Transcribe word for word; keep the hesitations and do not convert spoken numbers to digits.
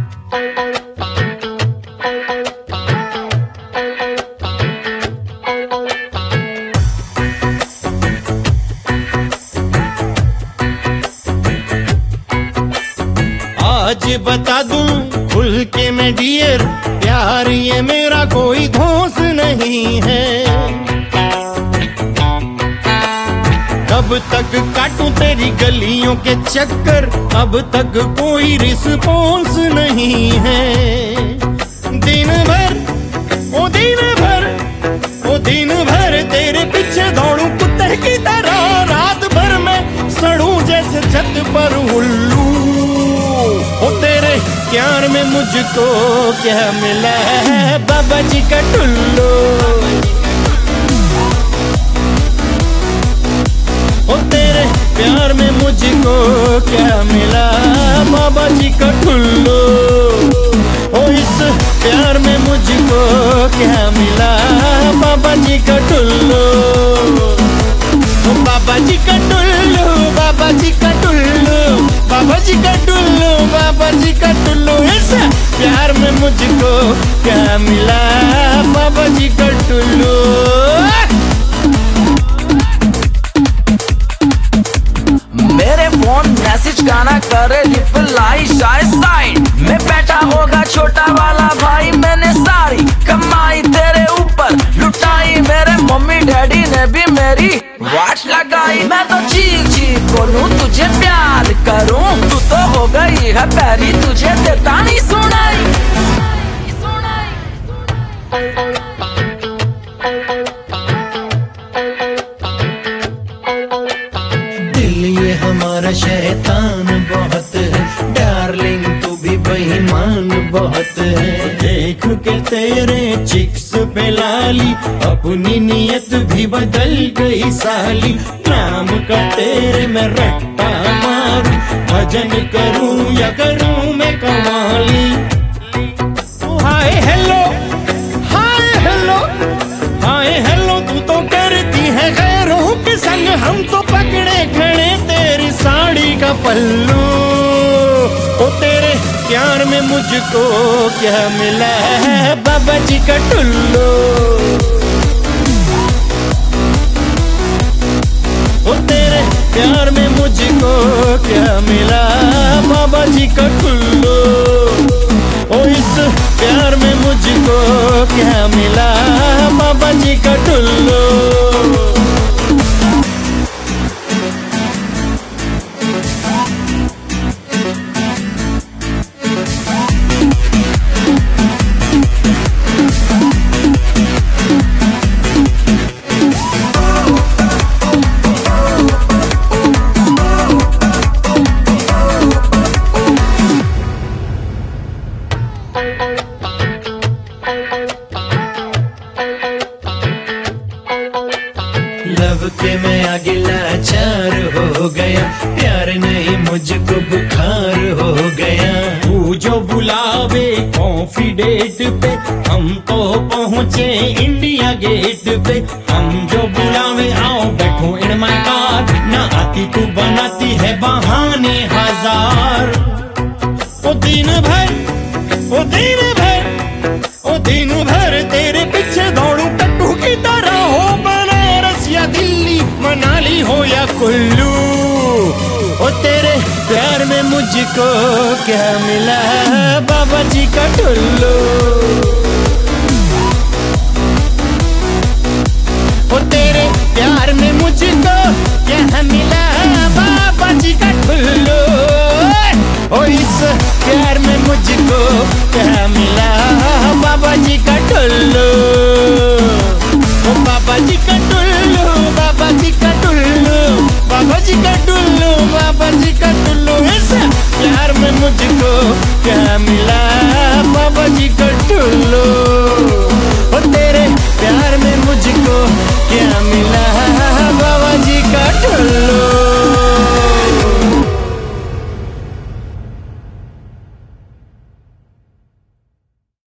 आज बता दूं खुल के मैं डियर, प्यार ये मेरा कोई धोस नहीं है। कब तक काटूं तेरी गलियों के चक्कर, अब तक कोई रिस्पॉन्स नहीं है। दिन भर ओ दिन भर ओ दिन भर तेरे पीछे दौड़ूं कुत्ते की तरह, रात भर मैं सड़ूं जैसे छत पर उल्लू। ओ तेरे प्यार में मुझको क्या मिला है, बाबा जी का टुल्लू। ओ तेरे प्यार में मुझको क्या मिला, बाबा जी का टुल्लू। ओ इस प्यार में मुझको क्या मिला, बाबा जी का टुल्लू। ओ बाबा जी का टुल्लू, बाबा जी का टुल्लू, बाबा जी का टुल्लू, बाबा जी का टुल्लू। इस प्यार में मुझको क्या मिला, बाबा जी का टुल्लू। मेरे फोन मैसेज गाना करे रिप्लाई शाय साइड में बैठा होगा छोटा वाला भाई। मैंने सारी कमाई तेरे ऊपर लुटाई, मेरे मम्मी डैडी ने भी मेरी वाट लगाई। मैं तो चीख चीख बोलूं तुझे प्यार करूं, तू तो हो गई है पैरी, तुझे देता नहीं सुनाई। दिल ये हमारा शैतान बहुत है, डार्लिंग तू भी बेईमान बहुत है। देख के तेरे चिक्स पे लाली, अपनी नीयत भी बदल गई साली। नाम का तेरे मैं रट्टा मारूं, भजन करूं या करूं मैं कवाली। Hi hello hi hello hi hello, तू तो करती है गैरों के संग, हम तो पकड़े खड़े तेरी साड़ी का पल्लू। ओ तेरे प्यार में मुझको क्या मिला है, बाबा जी का टुल्लू। ओ तेरे प्यार में मुझको क्या मिला, बाबा जी का टुल्लू। ओ इस प्यार में मुझको क्या मिला, बाबा जी का टुल्लू। लव के मैं आगे लाचार हो गया, प्यार नहीं मुझको बुखार हो गया। तू जो बुलावे कॉफी डेट पे, हम तो पहुँचे इंडिया गेट पे। हम जो बुलावे आओ बैठो इन माय कार, ना आती तू बनाती है बहाने हजार। ओ दिन भर ओ दिन भर ओ दिन भर तेरे पीछे दौड़ूं टट्टू की तरह, हो बनारस या दिल्ली मनाली हो या कुल्लू। ओ तेरे प्यार में मुझको क्या मिला, बाबा जी का टुल्लू। ओ तेरे प्यार में मुझको क्या मिला,